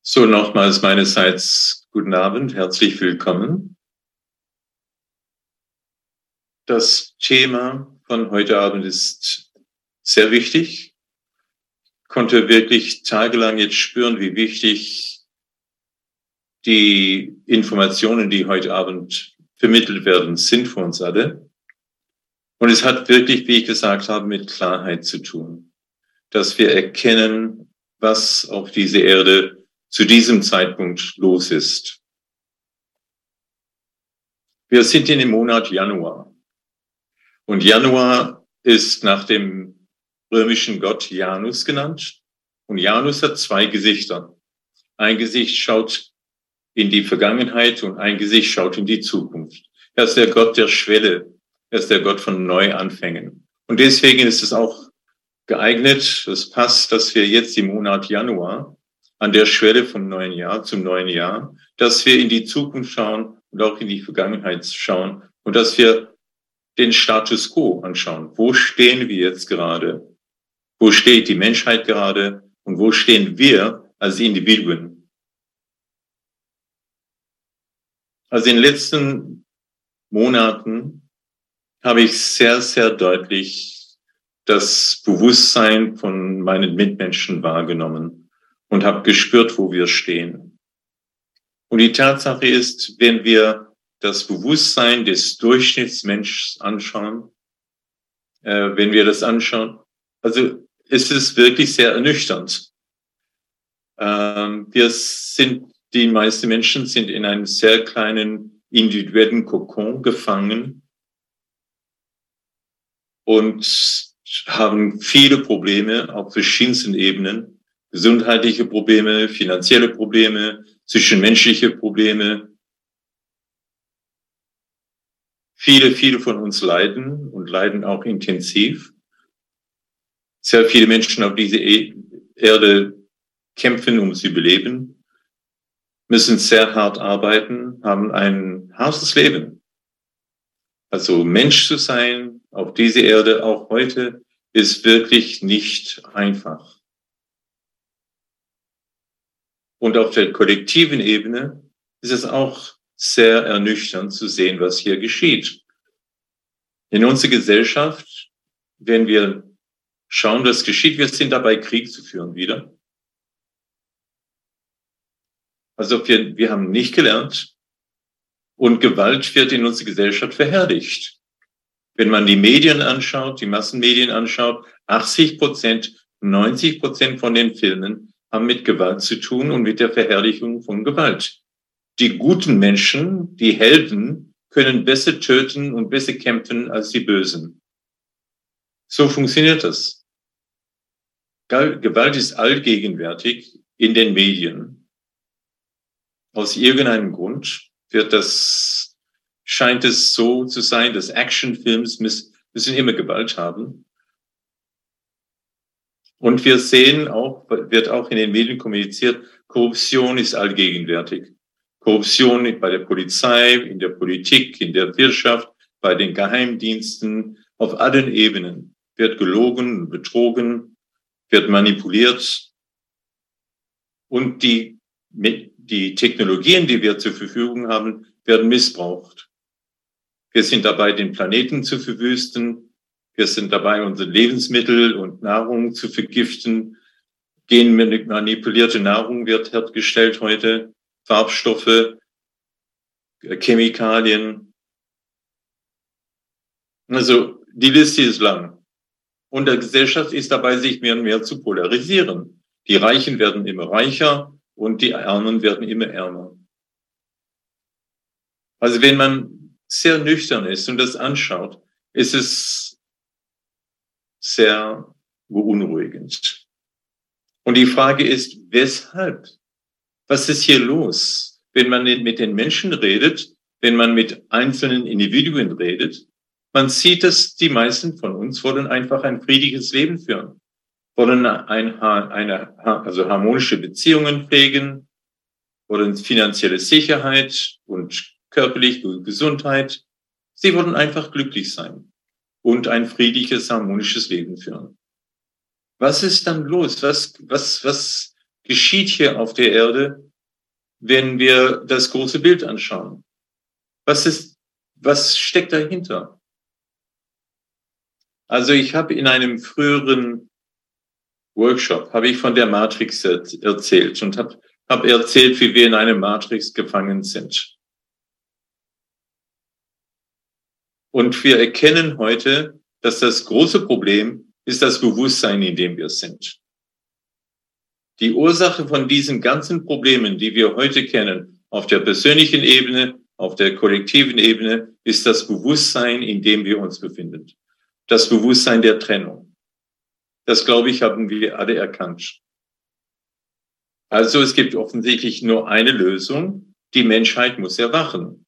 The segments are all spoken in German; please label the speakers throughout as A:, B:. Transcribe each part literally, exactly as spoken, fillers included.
A: So, nochmals meinerseits guten Abend, herzlich willkommen. Das Thema von heute Abend ist sehr wichtig. Ich konnte wirklich tagelang jetzt spüren, wie wichtig die Informationen, die heute Abend vermittelt werden, sind für uns alle. Und es hat wirklich, wie ich gesagt habe, mit Klarheit zu tun, dass wir erkennen, was auf dieser Erde zu diesem Zeitpunkt los ist. Wir sind in dem Monat Januar. Und Januar ist nach dem römischen Gott Janus genannt. Und Janus hat zwei Gesichter. Ein Gesicht schaut in die Vergangenheit und ein Gesicht schaut in die Zukunft. Er ist der Gott der Schwelle. Er ist der Gott von Neuanfängen. Und deswegen ist es auch geeignet, es passt, dass wir jetzt im Monat Januar an der Schwelle vom neuen Jahr zum neuen Jahr, dass wir in die Zukunft schauen und auch in die Vergangenheit schauen und dass wir den Status quo anschauen. Wo stehen wir jetzt gerade? Wo steht die Menschheit gerade? Und wo stehen wir als Individuen? Also in den letzten Monaten habe ich sehr, sehr deutlich das Bewusstsein von meinen Mitmenschen wahrgenommen und habe gespürt, wo wir stehen. Und die Tatsache ist, wenn wir das Bewusstsein des Durchschnittsmenschs anschauen, äh, wenn wir das anschauen, also es ist wirklich sehr ernüchternd. Ähm, wir sind, die meisten Menschen sind in einem sehr kleinen individuellen Kokon gefangen und haben viele Probleme auf verschiedensten Ebenen. Gesundheitliche Probleme, finanzielle Probleme, zwischenmenschliche Probleme. Viele, viele von uns leiden und leiden auch intensiv. Sehr viele Menschen auf dieser Erde kämpfen ums Überleben, müssen sehr hart arbeiten, haben ein hartes Leben. Also Mensch zu sein auf dieser Erde, auch heute, ist wirklich nicht einfach. Und auf der kollektiven Ebene ist es auch sehr ernüchternd zu sehen, was hier geschieht. In unserer Gesellschaft, wenn wir schauen, was geschieht, wir sind dabei, Krieg zu führen wieder. Also wir, wir haben nicht gelernt und Gewalt wird in unserer Gesellschaft verherrlicht. Wenn man die Medien anschaut, die Massenmedien anschaut, achtzig Prozent, neunzig Prozent von den Filmen haben mit Gewalt zu tun und mit der Verherrlichung von Gewalt. Die guten Menschen, die Helden, können besser töten und besser kämpfen als die Bösen. So funktioniert das. Gewalt ist allgegenwärtig in den Medien. Aus irgendeinem Grund wird das, scheint es so zu sein, dass Actionfilms müssen immer Gewalt haben. Und wir sehen auch, wird auch in den Medien kommuniziert, Korruption ist allgegenwärtig. Korruption bei der Polizei, in der Politik, in der Wirtschaft, bei den Geheimdiensten, auf allen Ebenen wird gelogen, betrogen, wird manipuliert. Und die, die Technologien, die wir zur Verfügung haben, werden missbraucht. Wir sind dabei, den Planeten zu verwüsten. Wir sind dabei, unsere Lebensmittel und Nahrung zu vergiften. Genmanipulierte Nahrung wird hergestellt heute, Farbstoffe, Chemikalien. Also die Liste ist lang. Und die Gesellschaft ist dabei, sich mehr und mehr zu polarisieren. Die Reichen werden immer reicher und die Armen werden immer ärmer. Also wenn man sehr nüchtern ist und das anschaut, ist es sehr beunruhigend. Und die Frage ist, weshalb? Was ist hier los? Wenn man mit den Menschen redet, wenn man mit einzelnen Individuen redet, man sieht, dass die meisten von uns wollen einfach ein friedliches Leben führen, wollen ein, eine, also harmonische Beziehungen pflegen, wollen finanzielle Sicherheit und körperliche Gesundheit. Sie wollen einfach glücklich sein und ein friedliches, harmonisches Leben führen. Was ist dann los? Was, was, was, geschieht hier auf der Erde, wenn wir das große Bild anschauen. Was ist, was steckt dahinter? Also ich habe in einem früheren Workshop, habe ich von der Matrix erzählt und habe hab erzählt, wie wir in einer Matrix gefangen sind. Und wir erkennen heute, dass das große Problem ist das Bewusstsein, in dem wir sind. Die Ursache von diesen ganzen Problemen, die wir heute kennen, auf der persönlichen Ebene, auf der kollektiven Ebene, ist das Bewusstsein, in dem wir uns befinden. Das Bewusstsein der Trennung. Das, glaube ich, haben wir alle erkannt. Also es gibt offensichtlich nur eine Lösung. Die Menschheit muss erwachen.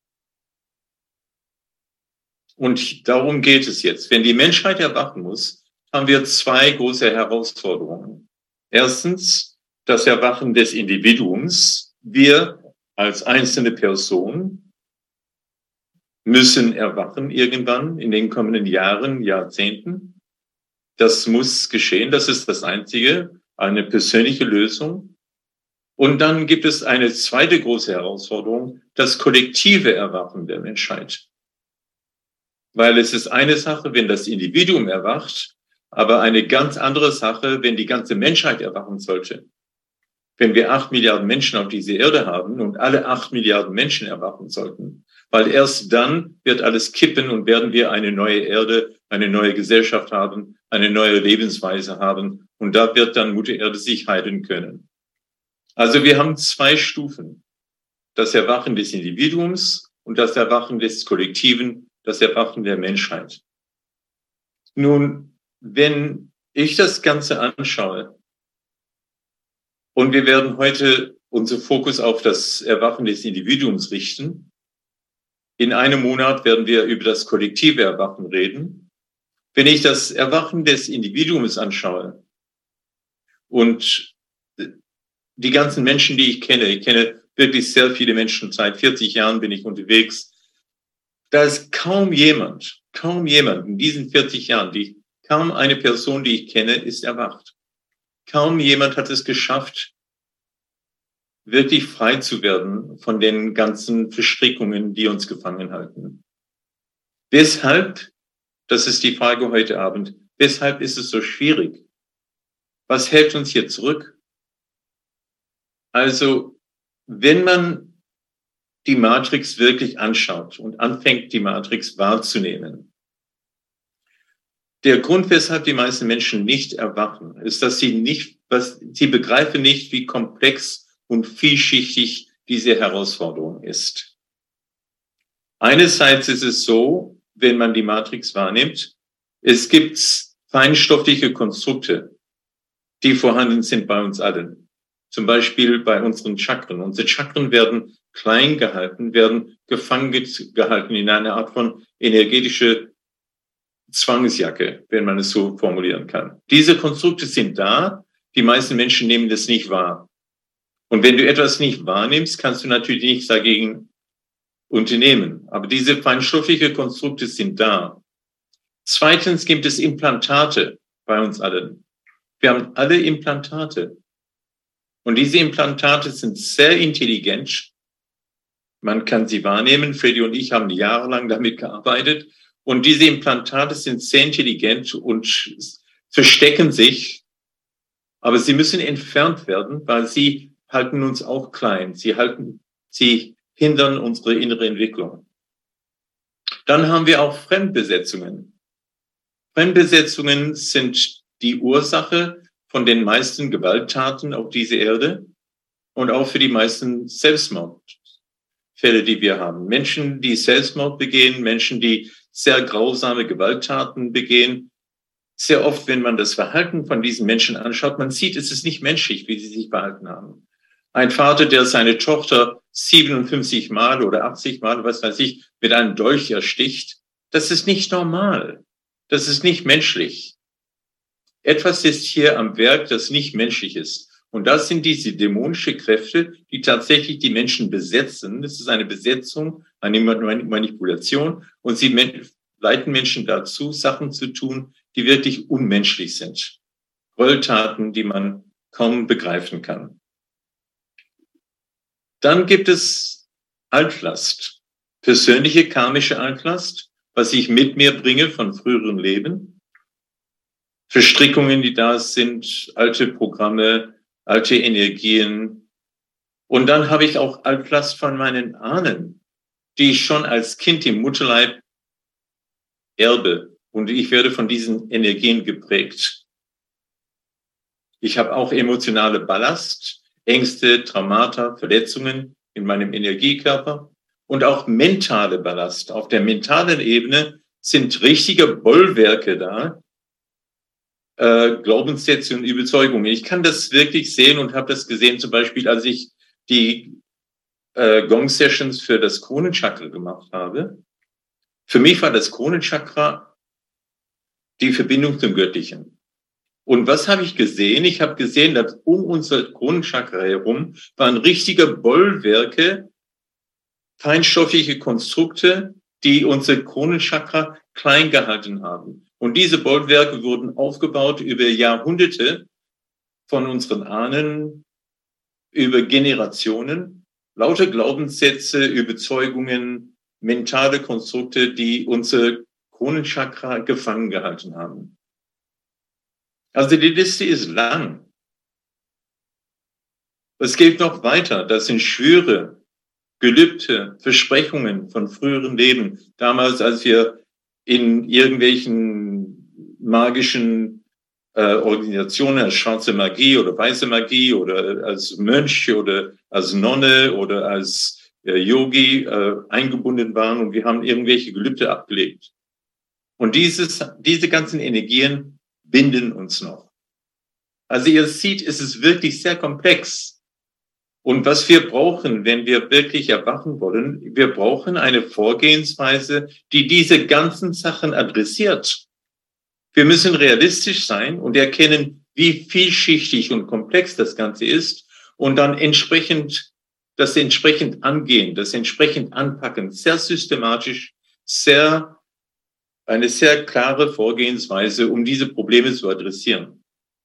A: Und darum geht es jetzt. Wenn die Menschheit erwachen muss, haben wir zwei große Herausforderungen. Erstens, das Erwachen des Individuums. Wir als einzelne Person müssen erwachen irgendwann in den kommenden Jahren, Jahrzehnten. Das muss geschehen. Das ist das Einzige, eine persönliche Lösung. Und dann gibt es eine zweite große Herausforderung, das kollektive Erwachen der Menschheit. Weil es ist eine Sache, wenn das Individuum erwacht, aber eine ganz andere Sache, wenn die ganze Menschheit erwachen sollte. Wenn wir acht Milliarden Menschen auf dieser Erde haben und alle acht Milliarden Menschen erwachen sollten, weil erst dann wird alles kippen und werden wir eine neue Erde, eine neue Gesellschaft haben, eine neue Lebensweise haben und da wird dann Mutter Erde sich heilen können. Also wir haben zwei Stufen. Das Erwachen des Individuums und das Erwachen des Kollektiven, das Erwachen der Menschheit. Nun, wenn ich das Ganze anschaue, und wir werden heute unseren Fokus auf das Erwachen des Individuums richten. In einem Monat werden wir über das kollektive Erwachen reden. Wenn ich das Erwachen des Individuums anschaue und die ganzen Menschen, die ich kenne, ich kenne wirklich sehr viele Menschen, seit vierzig Jahren bin ich unterwegs, da ist kaum jemand, kaum jemand in diesen vierzig Jahren, die, kaum eine Person, die ich kenne, ist erwacht. Kaum jemand hat es geschafft, wirklich frei zu werden von den ganzen Verstrickungen, die uns gefangen halten. Weshalb, das ist die Frage heute Abend, weshalb ist es so schwierig? Was hält uns hier zurück? Also, wenn man die Matrix wirklich anschaut und anfängt, die Matrix wahrzunehmen, der Grund, weshalb die meisten Menschen nicht erwachen, ist, dass sie nicht, was, sie begreifen nicht, wie komplex und vielschichtig diese Herausforderung ist. Einerseits ist es so, wenn man die Matrix wahrnimmt, es gibt feinstoffliche Konstrukte, die vorhanden sind bei uns allen. Zum Beispiel bei unseren Chakren. Unsere Chakren werden klein gehalten, werden gefangen gehalten in einer Art von energetische Zwangsjacke, wenn man es so formulieren kann. Diese Konstrukte sind da, die meisten Menschen nehmen das nicht wahr. Und wenn du etwas nicht wahrnimmst, kannst du natürlich nichts dagegen unternehmen. Aber diese feinstofflichen Konstrukte sind da. Zweitens gibt es Implantate bei uns allen. Wir haben alle Implantate. Und diese Implantate sind sehr intelligent. Man kann sie wahrnehmen. Freddy und ich haben jahrelang damit gearbeitet. Und diese Implantate sind sehr intelligent und verstecken sich. Aber sie müssen entfernt werden, weil sie halten uns auch klein. Sie halten, sie hindern unsere innere Entwicklung. Dann haben wir auch Fremdbesetzungen. Fremdbesetzungen sind die Ursache von den meisten Gewalttaten auf dieser Erde und auch für die meisten Selbstmordfälle, die wir haben. Menschen, die Selbstmord begehen, Menschen, die sehr grausame Gewalttaten begehen. Sehr oft, wenn man das Verhalten von diesen Menschen anschaut, man sieht, es ist nicht menschlich, wie sie sich verhalten haben. Ein Vater, der seine Tochter siebenundfünfzig Mal oder achtzig Mal, was weiß ich, mit einem Dolch ersticht, das ist nicht normal. Das ist nicht menschlich. Etwas ist hier am Werk, das nicht menschlich ist. Und das sind diese dämonische Kräfte, die tatsächlich die Menschen besetzen. Das ist eine Besetzung, eine Manipulation. Und sie leiten Menschen dazu, Sachen zu tun, die wirklich unmenschlich sind. Gräueltaten, die man kaum begreifen kann. Dann gibt es Altlast, persönliche karmische Altlast, was ich mit mir bringe von früheren Leben. Verstrickungen, die da sind, alte Programme, alte Energien. Und dann habe ich auch Altlast von meinen Ahnen, die ich schon als Kind im Mutterleib erbe. Und ich werde von diesen Energien geprägt. Ich habe auch emotionale Ballast, Ängste, Traumata, Verletzungen in meinem Energiekörper und auch mentale Ballast. Auf der mentalen Ebene sind richtige Bollwerke da, äh, Glaubenssätze und Überzeugungen. Ich kann das wirklich sehen und habe das gesehen, zum Beispiel, als ich die äh, Gong-Sessions für das Kronenchakra gemacht habe. Für mich war das Kronenchakra die Verbindung zum Göttlichen. Und was habe ich gesehen? Ich habe gesehen, dass um unser Kronenchakra herum waren richtige Bollwerke, feinstoffliche Konstrukte, die unser Kronenchakra klein gehalten haben. Und diese Bollwerke wurden aufgebaut über Jahrhunderte von unseren Ahnen, über Generationen, lauter Glaubenssätze, Überzeugungen, mentale Konstrukte, die unser Kronenchakra gefangen gehalten haben. Also die Liste ist lang. Es geht noch weiter. Das sind Schwüre, Gelübde, Versprechungen von früheren Leben. Damals, als wir in irgendwelchen magischen äh, Organisationen als schwarze Magie oder weiße Magie oder als Mönch oder als Nonne oder als äh, Yogi äh, eingebunden waren und wir haben irgendwelche Gelübde abgelegt. Und dieses, diese ganzen Energien binden uns noch. Also ihr seht, es ist wirklich sehr komplex. Und was wir brauchen, wenn wir wirklich erwachen wollen, wir brauchen eine Vorgehensweise, die diese ganzen Sachen adressiert. Wir müssen realistisch sein und erkennen, wie vielschichtig und komplex das Ganze ist und dann entsprechend, das entsprechend angehen, das entsprechend anpacken, sehr systematisch, sehr, eine sehr klare Vorgehensweise, um diese Probleme zu adressieren.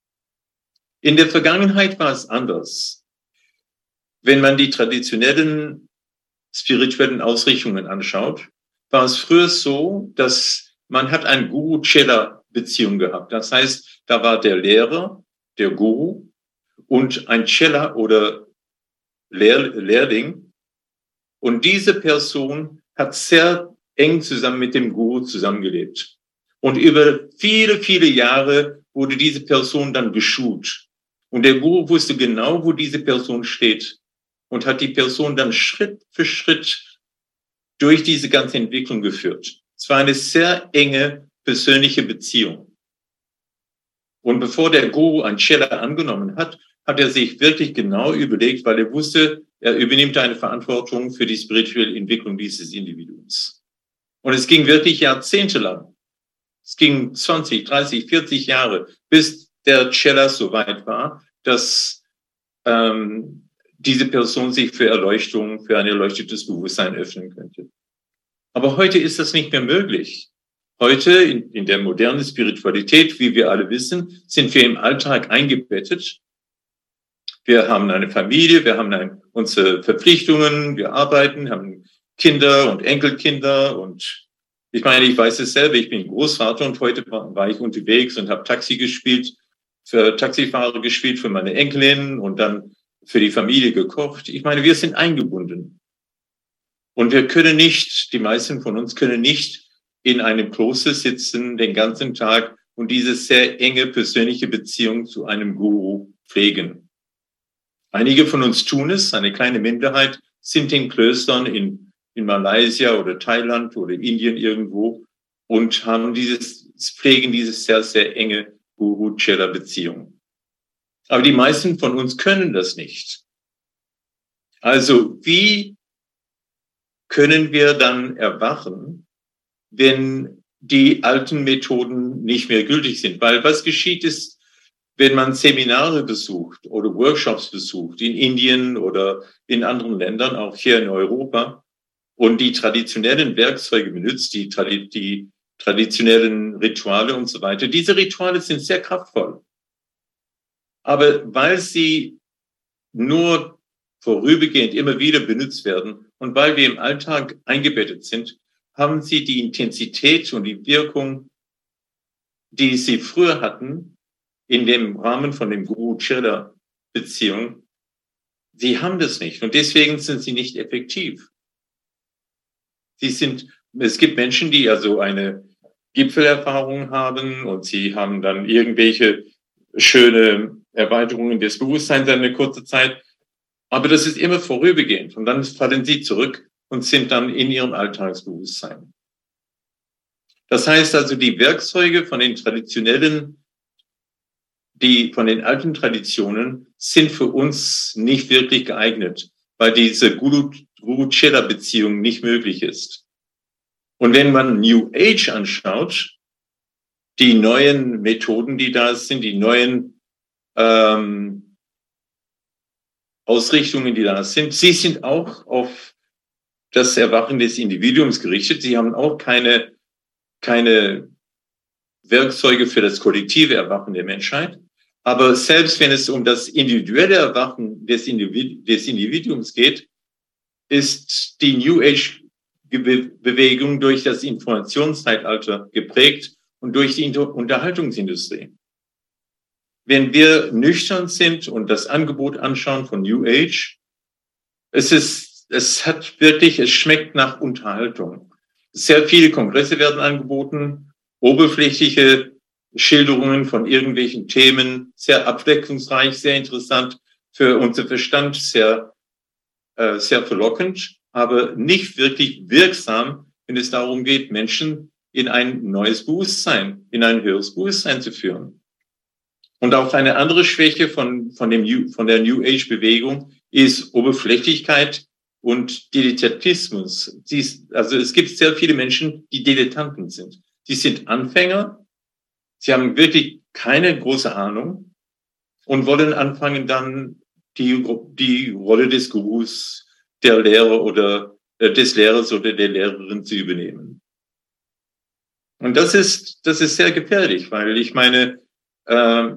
A: In der Vergangenheit war es anders. Wenn man die traditionellen spirituellen Ausrichtungen anschaut, war es früher so, dass man hat eine Guru-Chela-Beziehung gehabt. Das heißt, da war der Lehrer, der Guru und ein Chela oder Lehr Lehrling. Und diese Person hat sehr eng zusammen mit dem Guru zusammengelebt. Und über viele, viele Jahre wurde diese Person dann geschult. Und der Guru wusste genau, wo diese Person steht und hat die Person dann Schritt für Schritt durch diese ganze Entwicklung geführt. Es war eine sehr enge persönliche Beziehung. Und bevor der Guru ein Chela angenommen hat, hat er sich wirklich genau überlegt, weil er wusste, er übernimmt eine Verantwortung für die spirituelle Entwicklung dieses Individuums. Und es ging wirklich jahrzehntelang. Es ging zwanzig, dreißig, vierzig Jahre, bis der Chela so weit war, dass ähm, diese Person sich für Erleuchtung, für ein erleuchtetes Bewusstsein öffnen könnte. Aber heute ist das nicht mehr möglich. Heute, in, in der modernen Spiritualität, wie wir alle wissen, sind wir im Alltag eingebettet. Wir haben eine Familie, wir haben ein, unsere Verpflichtungen, wir arbeiten, haben Kinder und Enkelkinder und ich meine, ich weiß es selber, ich bin Großvater und heute war, war ich unterwegs und habe Taxi gespielt, für Taxifahrer gespielt, für meine Enkelin und dann für die Familie gekocht. Ich meine, wir sind eingebunden. Und wir können nicht, die meisten von uns können nicht in einem Kloster sitzen den ganzen Tag und diese sehr enge persönliche Beziehung zu einem Guru pflegen. Einige von uns tun es, eine kleine Minderheit sind in Klöstern in, in Malaysia oder Thailand oder Indien irgendwo und haben dieses, pflegen diese sehr, sehr enge Guru-Chela-Beziehung. Aber die meisten von uns können das nicht. Also wie können wir dann erwachen, wenn die alten Methoden nicht mehr gültig sind? Weil was geschieht ist, wenn man Seminare besucht oder Workshops besucht in Indien oder in anderen Ländern, auch hier in Europa, und die traditionellen Werkzeuge benutzt, die, die traditionellen Rituale und so weiter. Diese Rituale sind sehr kraftvoll. Aber weil sie nur vorübergehend immer wieder benutzt werden und weil wir im Alltag eingebettet sind, haben sie die Intensität und die Wirkung, die sie früher hatten, in dem Rahmen von dem Guru-Chela-Beziehung. Sie haben das nicht und deswegen sind sie nicht effektiv. Sie sind, es gibt Menschen, die also eine Gipfelerfahrung haben und sie haben dann irgendwelche schöne Erweiterungen des Bewusstseins in einer kurzen Zeit. Aber das ist immer vorübergehend und dann fallen sie zurück und sind dann in ihrem Alltagsbewusstsein. Das heißt also, die Werkzeuge von den traditionellen, die von den alten Traditionen sind für uns nicht wirklich geeignet, weil diese Guru-Chela-Beziehung nicht möglich ist. Und wenn man New Age anschaut, die neuen Methoden, die da sind, die neuen ähm, Ausrichtungen, die da sind, sie sind auch auf das Erwachen des Individuums gerichtet. Sie haben auch keine, keine Werkzeuge für das kollektive Erwachen der Menschheit. Aber selbst wenn es um das individuelle Erwachen des, Individu- des Individuums geht, ist die New Age Bewegung durch das Informationszeitalter geprägt und durch die Unterhaltungsindustrie. Wenn wir nüchtern sind und das Angebot anschauen von New Age, es ist, es hat wirklich, es schmeckt nach Unterhaltung. Sehr viele Kongresse werden angeboten, oberflächliche Schilderungen von irgendwelchen Themen, sehr abwechslungsreich, sehr interessant für unser Verstand, sehr, äh, sehr verlockend, aber nicht wirklich wirksam, wenn es darum geht, Menschen in ein neues Bewusstsein, in ein höheres Bewusstsein zu führen. Und auch eine andere Schwäche von, von, dem, von der New Age Bewegung ist Oberflächlichkeit und Dilettantismus. Dies, also es gibt sehr viele Menschen, die Dilettanten sind. Die sind Anfänger, sie haben wirklich keine große Ahnung und wollen anfangen dann die, die Rolle des Gurus, der Lehrer oder äh, des Lehrers oder der Lehrerin zu übernehmen. Und das ist, das ist sehr gefährlich, weil ich meine, äh,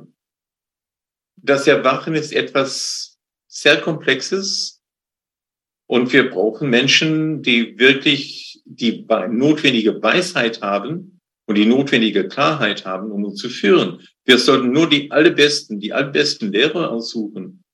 A: das Erwachen ist etwas sehr Komplexes und wir brauchen Menschen, die wirklich die notwendige Weisheit haben und die notwendige Klarheit haben, um uns zu führen. Wir sollten nur die allerbesten, die allerbesten Lehrer aussuchen.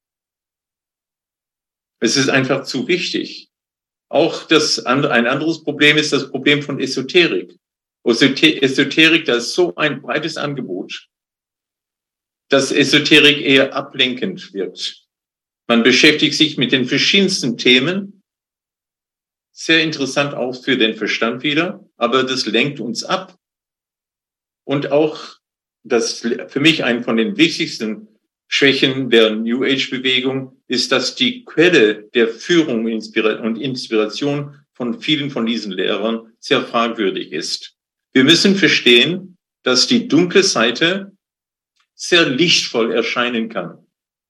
A: Es ist einfach zu wichtig. Auch das andere, ein anderes Problem ist das Problem von Esoterik. Esoterik, das ist so ein breites Angebot, dass Esoterik eher ablenkend wirkt. Man beschäftigt sich mit den verschiedensten Themen, sehr interessant auch für den Verstand wieder, aber das lenkt uns ab. Und auch das für mich ein von den wichtigsten Schwächen der New Age Bewegung ist, dass die Quelle der Führung und Inspiration von vielen von diesen Lehrern sehr fragwürdig ist. Wir müssen verstehen, dass die dunkle Seite sehr lichtvoll erscheinen kann.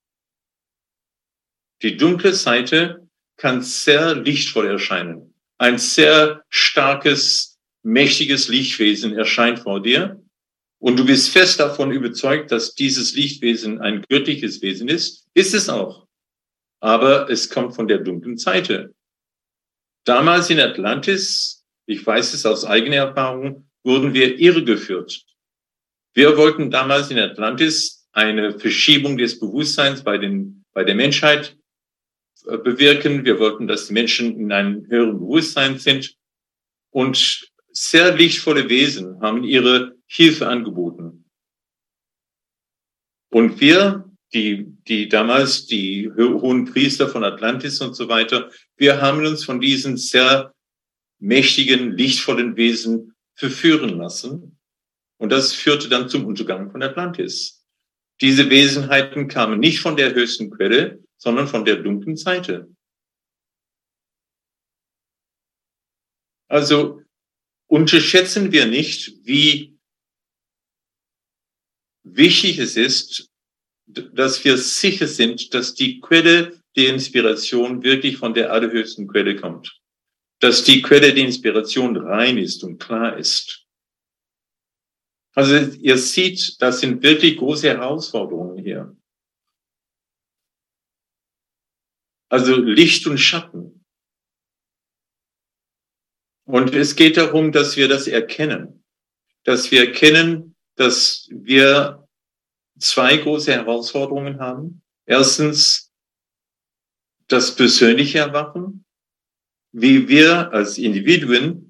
A: Die dunkle Seite kann sehr lichtvoll erscheinen. Ein sehr starkes, mächtiges Lichtwesen erscheint vor dir. Und du bist fest davon überzeugt, dass dieses Lichtwesen ein göttliches Wesen ist. Ist es auch. Aber es kommt von der dunklen Seite. Damals in Atlantis, ich weiß es aus eigener Erfahrung, wurden wir irregeführt. Wir wollten damals in Atlantis eine Verschiebung des Bewusstseins bei, den, bei der Menschheit bewirken. Wir wollten, dass die Menschen in einem höheren Bewusstsein sind. Und sehr lichtvolle Wesen haben ihre Hilfe angeboten. Und wir, die, die damals die hohen Priester von Atlantis und so weiter, wir haben uns von diesen sehr mächtigen, lichtvollen Wesen verführen lassen. Und das führte dann zum Untergang von Atlantis. Diese Wesenheiten kamen nicht von der höchsten Quelle, sondern von der dunklen Seite. Also unterschätzen wir nicht, wie wichtig es ist, dass wir sicher sind, dass die Quelle der Inspiration wirklich von der allerhöchsten Quelle kommt. Dass die Quelle der Inspiration rein ist und klar ist. Also ihr seht, das sind wirklich große Herausforderungen hier. Also Licht und Schatten. Und es geht darum, dass wir das erkennen. Dass wir erkennen, dass wir zwei große Herausforderungen haben. Erstens das persönliche Erwachen, wie wir als Individuen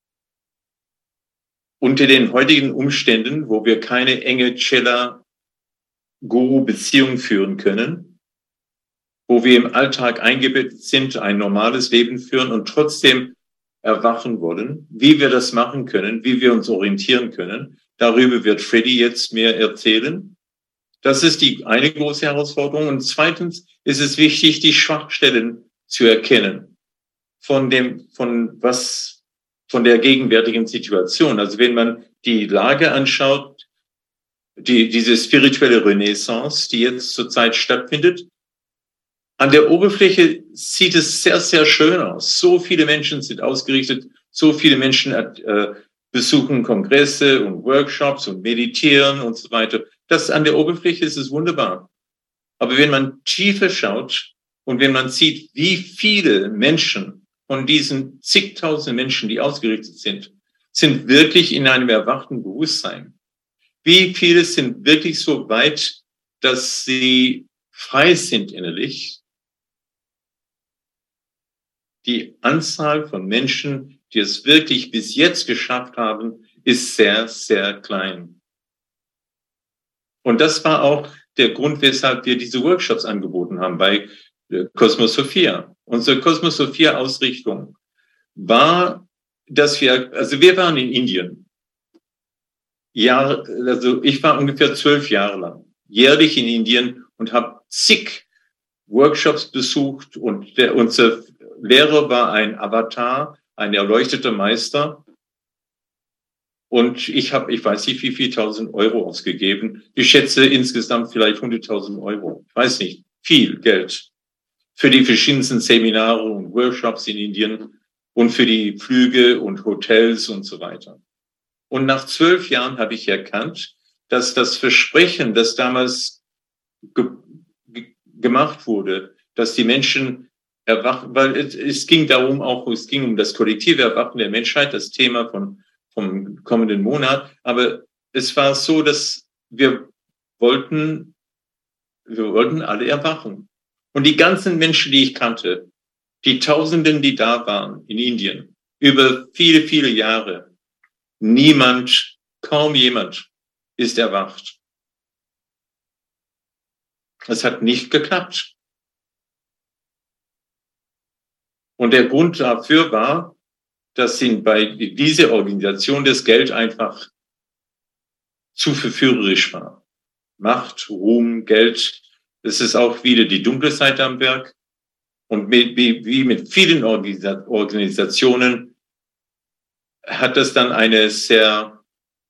A: unter den heutigen Umständen, wo wir keine enge Cella-Guru-Beziehung führen können, wo wir im Alltag eingebettet sind, ein normales Leben führen und trotzdem erwachen wollen, wie wir das machen können, wie wir uns orientieren können. Darüber wird Freddy jetzt mehr erzählen. Das ist die eine große Herausforderung. Und zweitens ist es wichtig, die Schwachstellen zu erkennen von dem, von was, von der gegenwärtigen Situation. Also wenn man die Lage anschaut, die, diese spirituelle Renaissance, die jetzt zurzeit stattfindet, an der Oberfläche sieht es sehr, sehr schön aus. So viele Menschen sind ausgerichtet, so viele Menschen äh, besuchen Kongresse und Workshops und meditieren und so weiter. Das an der Oberfläche ist es wunderbar. Aber wenn man tiefer schaut und wenn man sieht, wie viele Menschen von diesen zigtausend Menschen, die ausgerichtet sind, sind wirklich in einem erwachten Bewusstsein. Wie viele sind wirklich so weit, dass sie frei sind innerlich? Die Anzahl von Menschen, die es wirklich bis jetzt geschafft haben, ist sehr, sehr klein. Und das war auch der Grund, weshalb wir diese Workshops angeboten haben bei Cosmos Sophia. Unsere Cosmos Sophia Ausrichtung war, dass wir, also wir waren in Indien. Jahre, also ich war ungefähr zwölf Jahre lang jährlich in Indien und habe zig Workshops besucht und der, unser Lehrer war ein Avatar, ein erleuchteter Meister. Und ich habe, ich weiß nicht, wie viel tausend Euro ausgegeben. Ich schätze insgesamt vielleicht hunderttausend Euro. Ich weiß nicht, viel Geld für die verschiedensten Seminare und Workshops in Indien und für die Flüge und Hotels und so weiter. Und nach zwölf Jahren habe ich erkannt, dass das Versprechen, das damals ge ge gemacht wurde, dass die Menschen erwachen, weil es, es ging darum auch, es ging um das kollektive Erwachen der Menschheit, das Thema von vom kommenden Monat. Aber es war so, dass wir wollten, wir wollten alle erwachen. Und die ganzen Menschen, die ich kannte, die Tausenden, die da waren in Indien, über viele, viele Jahre, niemand, kaum jemand ist erwacht. Es hat nicht geklappt. Und der Grund dafür war, dass in bei dieser Organisation das Geld einfach zu verführerisch war. Macht, Ruhm, Geld, das ist auch wieder die dunkle Seite am Werk. Und mit, wie, wie mit vielen Organisa Organisationen hat das dann eine sehr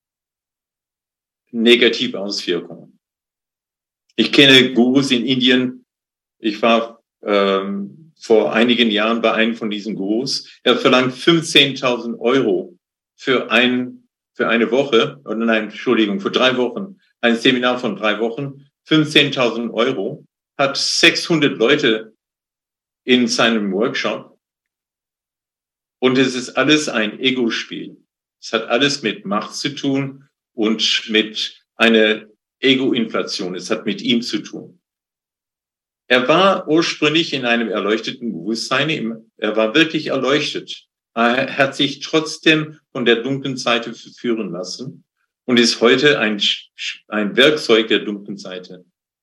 A: negative Auswirkung. Ich kenne Gurus in Indien. Ich war ähm, vor einigen Jahren bei einem von diesen Gurus. Er verlangt fünfzehntausend Euro für ein, für eine Woche, oder nein, Entschuldigung, für drei Wochen. Ein Seminar von drei Wochen. fünfzehntausend Euro. Hat sechshundert Leute in seinem Workshop. Und es ist alles ein Ego-Spiel. Es hat alles mit Macht zu tun und mit einer Ego-Inflation. Es hat mit ihm zu tun. Er war ursprünglich in einem erleuchteten Bewusstsein. Er war wirklich erleuchtet. Er hat sich trotzdem von der dunklen Seite verführen lassen und ist heute ein, ein Werkzeug der dunklen Seite.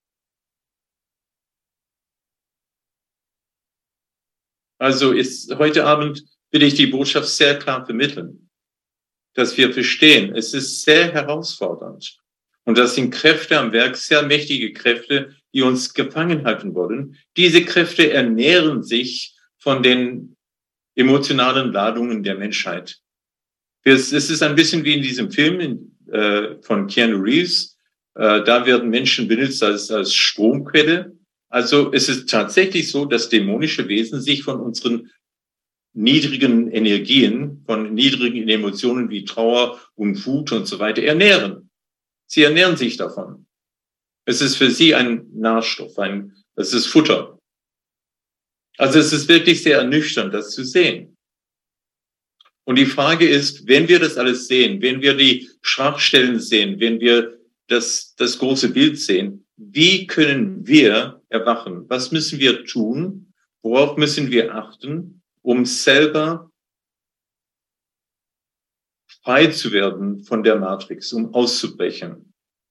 A: Also ist heute Abend will ich die Botschaft sehr klar vermitteln, dass wir verstehen, es ist sehr herausfordernd. Und das sind Kräfte am Werk, sehr mächtige Kräfte, die uns gefangen halten wollen. Diese Kräfte ernähren sich von den emotionalen Ladungen der Menschheit. Es ist ein bisschen wie in diesem Film äh, von Keanu Reeves. Äh, da werden Menschen benutzt als, als Stromquelle. Also es ist tatsächlich so, dass dämonische Wesen sich von unseren niedrigen Energien, von niedrigen Emotionen wie Trauer und Wut und so weiter ernähren. Sie ernähren sich davon. Es ist für sie ein Nahrstoff, ein, es ist Futter. Also es ist wirklich sehr ernüchternd, das zu sehen. Und die Frage ist, wenn wir das alles sehen, wenn wir die Schwachstellen sehen, wenn wir das, das große Bild sehen, wie können wir erwachen? Was müssen wir tun? Worauf müssen wir achten, um selber frei zu werden von der Matrix, um auszubrechen?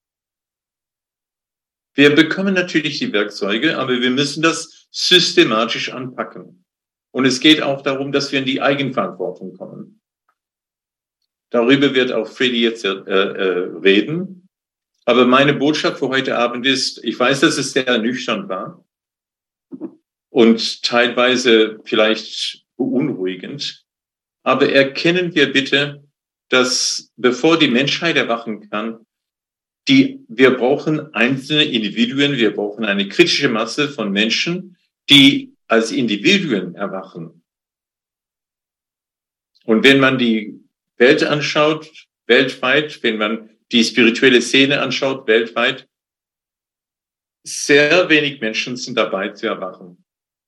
A: Wir bekommen natürlich die Werkzeuge, aber wir müssen das systematisch anpacken. Und es geht auch darum, dass wir in die Eigenverantwortung kommen. Darüber wird auch Freddy jetzt äh, äh, reden. Aber meine Botschaft für heute Abend ist, ich weiß, dass es sehr ernüchternd war und teilweise vielleicht beunruhigend, aber erkennen wir bitte, dass bevor die Menschheit erwachen kann, die, wir brauchen einzelne Individuen, wir brauchen eine kritische Masse von Menschen, die als Individuen erwachen. Und wenn man die Welt anschaut, weltweit, wenn man die spirituelle Szene anschaut, weltweit, sehr wenig Menschen sind dabei zu erwachen.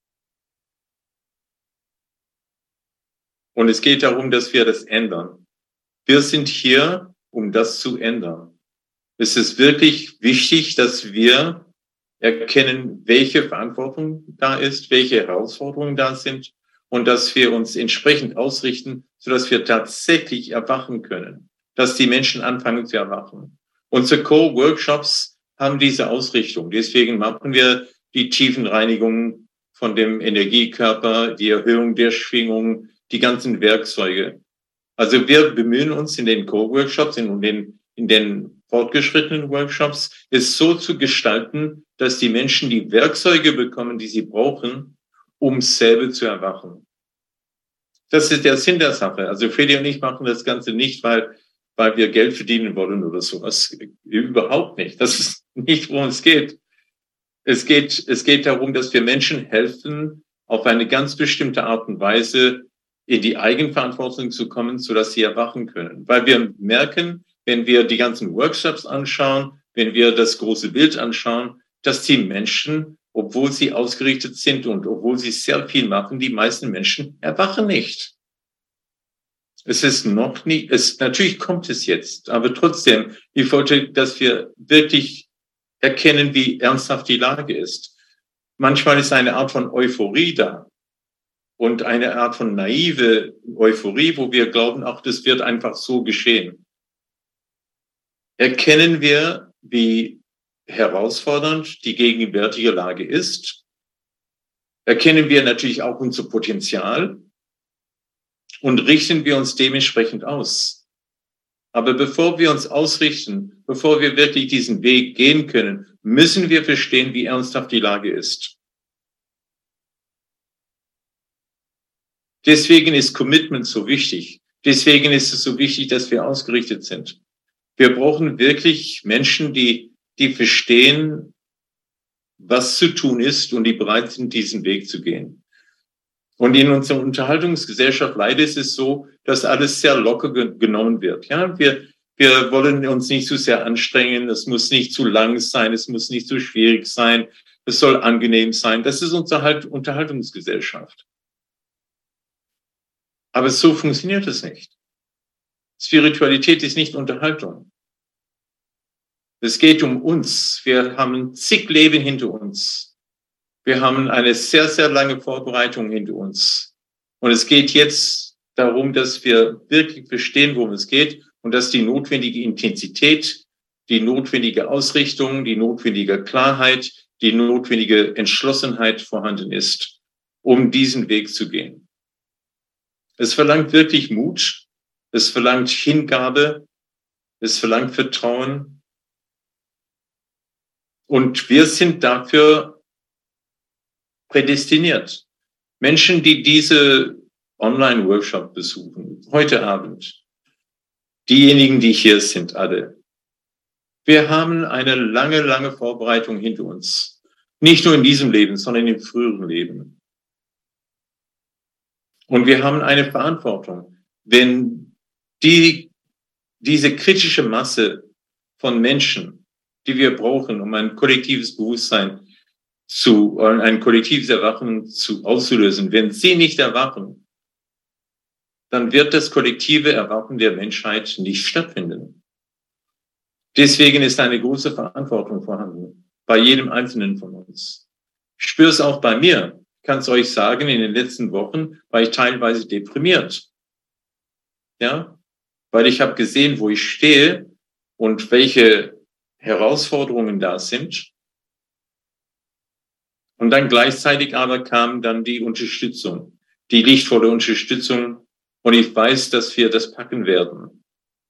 A: Und es geht darum, dass wir das ändern. Wir sind hier, um das zu ändern. Es ist wirklich wichtig, dass wir erkennen, welche Verantwortung da ist, welche Herausforderungen da sind und dass wir uns entsprechend ausrichten, sodass wir tatsächlich erwachen können, dass die Menschen anfangen zu erwachen. Unsere Core-Workshops haben diese Ausrichtung. Deswegen machen wir die Tiefenreinigung von dem Energiekörper, die Erhöhung der Schwingung, die ganzen Werkzeuge. Also wir bemühen uns in den Core-Workshops, in den, in den fortgeschrittenen Workshops, es so zu gestalten, dass die Menschen die Werkzeuge bekommen, die sie brauchen, um selber zu erwachen. Das ist der Sinn der Sache. Also Freddy und ich machen das Ganze nicht, weil, weil wir Geld verdienen wollen oder sowas. Überhaupt nicht. Das ist nicht, worum es geht. Es geht, es geht darum, dass wir Menschen helfen, auf eine ganz bestimmte Art und Weise in die Eigenverantwortung zu kommen, sodass sie erwachen können. Weil wir merken, wenn wir die ganzen Workshops anschauen, wenn wir das große Bild anschauen, dass die Menschen, obwohl sie ausgerichtet sind und obwohl sie sehr viel machen, die meisten Menschen erwachen nicht. Es ist noch nicht, es, natürlich kommt es jetzt, aber trotzdem, ich wollte, dass wir wirklich erkennen, wie ernsthaft die Lage ist. Manchmal ist eine Art von Euphorie da und eine Art von naive Euphorie, wo wir glauben, ach, das wird einfach so geschehen. Erkennen wir, wie herausfordernd die gegenwärtige Lage ist. Erkennen wir natürlich auch unser Potenzial und richten wir uns dementsprechend aus. Aber bevor wir uns ausrichten, bevor wir wirklich diesen Weg gehen können, müssen wir verstehen, wie ernsthaft die Lage ist. Deswegen ist Commitment so wichtig. Deswegen ist es so wichtig, dass wir ausgerichtet sind. Wir brauchen wirklich Menschen, die, die verstehen, was zu tun ist und die bereit sind, diesen Weg zu gehen. Und in unserer Unterhaltungsgesellschaft leider ist es so, dass alles sehr locker ge- genommen wird. Ja, wir, wir wollen uns nicht zu sehr anstrengen. Es muss nicht zu lang sein. Es muss nicht zu schwierig sein. Es soll angenehm sein. Das ist unsere halt Unterhaltungsgesellschaft. Aber so funktioniert es nicht. Spiritualität ist nicht Unterhaltung. Es geht um uns. Wir haben zig Leben hinter uns. Wir haben eine sehr, sehr lange Vorbereitung hinter uns. Und es geht jetzt darum, dass wir wirklich verstehen, worum es geht und dass die notwendige Intensität, die notwendige Ausrichtung, die notwendige Klarheit, die notwendige Entschlossenheit vorhanden ist, um diesen Weg zu gehen. Es verlangt wirklich Mut. Es verlangt Hingabe. Es verlangt Vertrauen. Und wir sind dafür prädestiniert. Menschen, die diese Online-Workshop besuchen, heute Abend, diejenigen, die hier sind, alle, wir haben eine lange, lange Vorbereitung hinter uns. Nicht nur in diesem Leben, sondern im früheren Leben. Und wir haben eine Verantwortung. Wenn die, diese kritische Masse von Menschen, die wir brauchen, um ein kollektives Bewusstsein zu, ein kollektives Erwachen zu, auszulösen, wenn sie nicht erwachen, dann wird das kollektive Erwachen der Menschheit nicht stattfinden. Deswegen ist eine große Verantwortung vorhanden, bei jedem Einzelnen von uns. Ich spüre es auch bei mir. Ich kann es euch sagen, in den letzten Wochen war ich teilweise deprimiert. Ja, weil ich habe gesehen, wo ich stehe und welche Herausforderungen da sind. Und dann gleichzeitig aber kam dann die Unterstützung, die lichtvolle Unterstützung. Und ich weiß, dass wir das packen werden.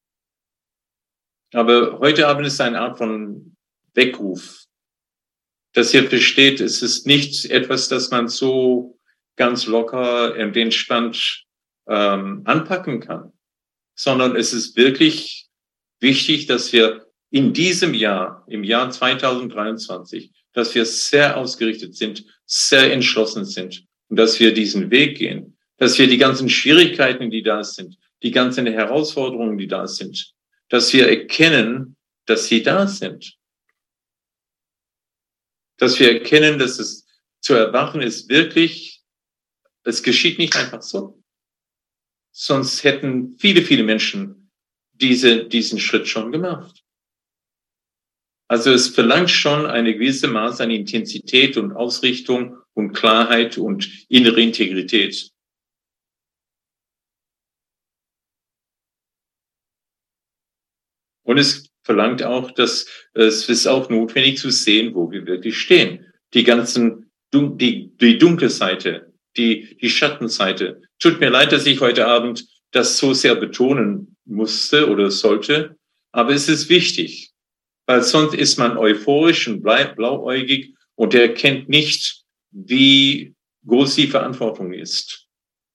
A: Aber heute Abend ist eine Art von Weckruf, dass ihr versteht, es ist nicht etwas, das man so ganz locker und entspannt ähm, anpacken kann, sondern es ist wirklich wichtig, dass wir in diesem Jahr, im Jahr zweitausenddreiundzwanzig, dass wir sehr ausgerichtet sind, sehr entschlossen sind und dass wir diesen Weg gehen, dass wir die ganzen Schwierigkeiten, die da sind, die ganzen Herausforderungen, die da sind, dass wir erkennen, dass sie da sind. Dass wir erkennen, dass es zu erwachen ist wirklich, es geschieht nicht einfach so. Sonst hätten viele, viele Menschen diese, diesen Schritt schon gemacht. Also es verlangt schon eine gewisse Maß an Intensität und Ausrichtung und Klarheit und innere Integrität. Und es verlangt auch, dass es ist auch notwendig zu sehen, wo wir wirklich stehen. Die ganzen, die, die dunkle Seite, die, die Schattenseite. Tut mir leid, dass ich heute Abend das so sehr betonen musste oder sollte, aber es ist wichtig, weil sonst ist man euphorisch und bleibt blauäugig und erkennt nicht, wie groß die Verantwortung ist.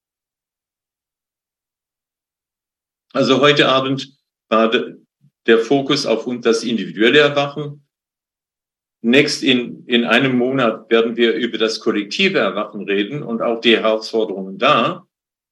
A: Also heute Abend war der Fokus auf das individuelle Erwachen. Nächst in, in einem Monat werden wir über das kollektive Erwachen reden und auch die Herausforderungen da.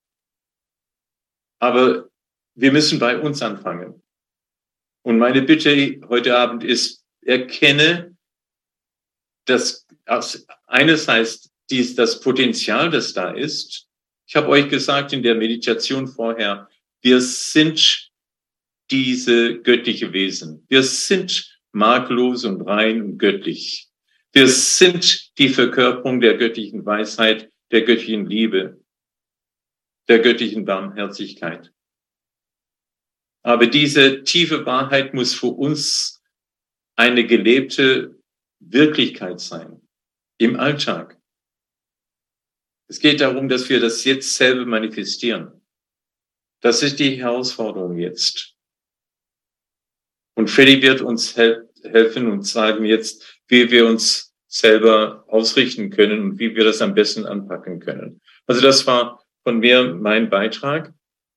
A: Aber wir müssen bei uns anfangen. Und meine Bitte heute Abend ist, erkenne, dass einerseits dies, das Potenzial, das da ist. Ich habe euch gesagt in der Meditation vorher, wir sind diese göttliche Wesen. Wir sind makellos und rein und göttlich. Wir sind die Verkörperung der göttlichen Weisheit, der göttlichen Liebe, der göttlichen Barmherzigkeit. Aber diese tiefe Wahrheit muss für uns eine gelebte Wirklichkeit sein, im Alltag. Es geht darum, dass wir das jetzt selber manifestieren. Das ist die Herausforderung jetzt. Und Freddy wird uns hel- helfen und sagen jetzt, wie wir uns selber ausrichten können und wie wir das am besten anpacken können. Also das war von mir mein Beitrag.